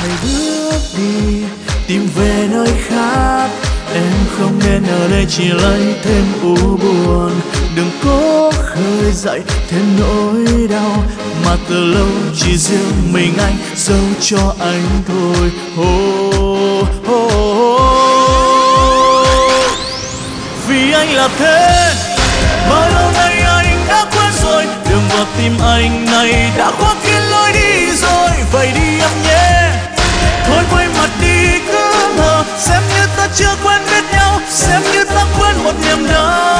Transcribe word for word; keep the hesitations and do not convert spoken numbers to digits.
hãy bước đi tìm về nơi khác. Em không nên ở đây chỉ lấy thêm u buồn. Đừng cố khơi dậy thêm nỗi đau mà từ lâu chỉ riêng mình anh dâng cho anh thôi. Oh, oh, oh. Vì anh là thế, bao lâu nay anh đã quên rồi. Đường vào tim anh này đã khóa kín lối đi rồi. Vậy đi em nhé, thôi quay mặt đi cứ ngờ. Xem như ta chưa quen biết nhau, xem như ta quên một niềm đau.